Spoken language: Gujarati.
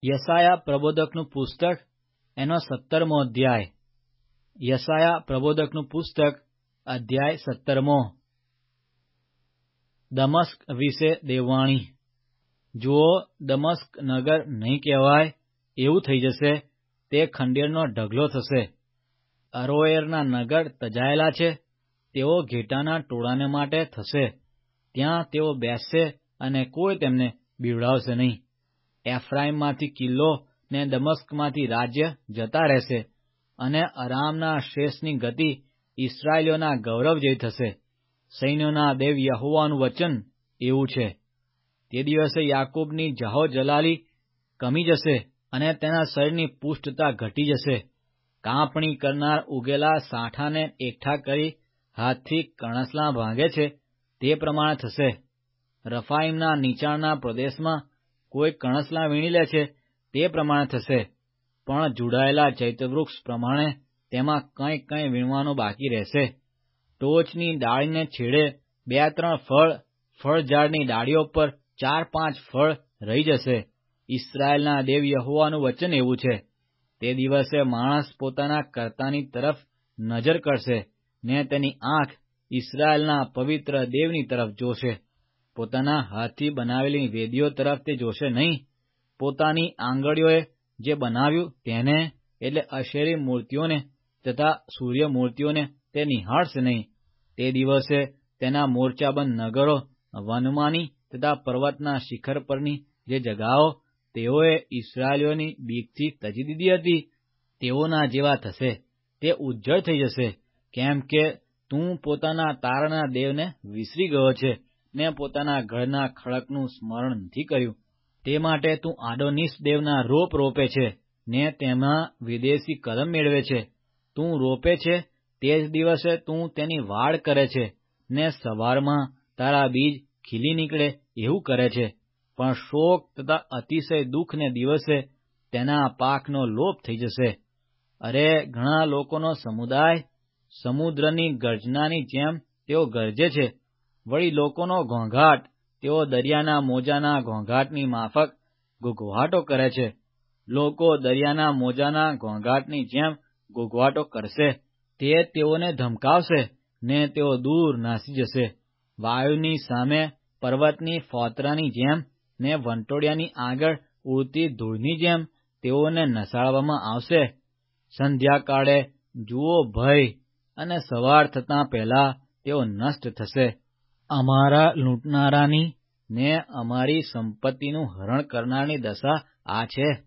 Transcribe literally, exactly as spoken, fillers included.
યશાયા પ્રબોધકનું પુસ્તક એનો સત્તરમો અધ્યાય. યશાયા પ્રબોધકનું પુસ્તક અધ્યાય સત્તરમો. દમસ્ક વિશે દેવવાણી. જુઓ, દમસ્ક નગર નહીં કહેવાય એવું થઈ જશે, તે ખંડેરનો ઢગલો થશે. અરોએરના નગર તજાયેલા છે, તેઓ ઘેટાના ટોળાને માટે થશે. ત્યાં તેઓ બેસશે અને કોઈ તેમને બીવડાવશે નહીં. એફ્રાઈમમાંથી કિલ્લો ને દમસ્કમાંથી રાજ્ય જતા રહેશે, અને અરામના શેષની ગતિ ઇસ્રાયેલીઓના ગૌરવ જેવી થશે. સૈન્યોના દેવ યહોવાનું વચન એવું છે. તે દિવસે યાકૂબની જાહો જલાલી કમી જશે, અને તેના શરીરની પુષ્ટતા ઘટી જશે. કાપણી કરનાર ઉગેલા સાંઠાને એકઠા કરી હાથથી કણસલા ભાંગે છે, તે પ્રમાણે થશે. રફાઈમના નીચાણના પ્રદેશમાં કોઈ કણસલા વીણી લે છે, તે પ્રમાણે થશે. પણ જુડાયેલા ચૈત્યવૃક્ષ પ્રમાણે તેમાં કંઈ કંઈ વીણવાનું બાકી રહેશે. ટોચની ડાળીને છેડે બે ત્રણ ફળ, ફળઝાડની ડાળીઓ પર ચાર પાંચ ફળ રહી જશે. ઇસ્રાયેલના દેવ યહોવાનું વચન એવું છે. તે દિવસે માણસ પોતાના કર્તાની તરફ નજર કરશે, ને તેની આંખ ઇસ્રાયેલના પવિત્ર દેવની તરફ જોશે. પોતાના હાથથી બનાવેલી વેદીઓ તરફ તે જોશે નહીં. પોતાની આંગળીઓએ જે બનાવ્યું તેને, એટલે અશેરી મૂર્તિઓને તથા સૂર્ય મૂર્તિઓને તે નિહાળશે નહીં. તે દિવસે તેના મોરચાબંધ નગરો, વનમાની તથા પર્વતના શિખર પરની જે જગાઓ તેઓએ ઇસ્રાયેલીઓની બીકથી તજી દીધી હતી, તેઓના જેવા થશે. તે ઉજ્જળ થઈ જશે, કેમ કે તું પોતાના તારણના દેવને વિસરી ગયો છે, ને પોતાના ગઢના ખડકનું સ્મરણ નથી કર્યું. તે માટે તું આડોનીસ દેવના રોપ રોપે છે, ને તેમાં વિદેશી કલમ મેળવે છે. તું રોપે છે તે જ દિવસે તું તેની વાડ કરે છે, ને સવારમાં તારા બીજ ખીલી નીકળે એવું કરે છે. પણ શોક તથા અતિશય દુઃખને દિવસે તેના પાકનો લોપ થઈ જશે. અરે, ઘણા લોકોનો સમુદાય સમુદ્રની ગર્જનાની જેમ તેઓ ગરજે છે. વળી લોકોનો ઘોંઘાટ તેઓ દરિયાના મોજાના ઘોંઘાટની માફક ઘૂઘવાટો કરે છે. લોકો દરિયાના મોજાના ઘોંઘાટની જેમ ઘૂઘવાટો કરશે. તે તેઓને ધમકાવશે, ને તેઓ દૂર નાસી જશે. વાયુની સામે પર્વતની ફોતરાની જેમ, ને વંટોળિયાની આગળ ઉડતી ધૂળની જેમ તેઓને નસાડવામાં આવશે. સંધ્યાકાળે જુઓ ભય, અને સવાર થતાં પહેલા તેઓ નષ્ટ થશે. અમારા લૂંટનારાની ને અમારી સંપત્તિનું હરણ કરનારની દશા આ છે.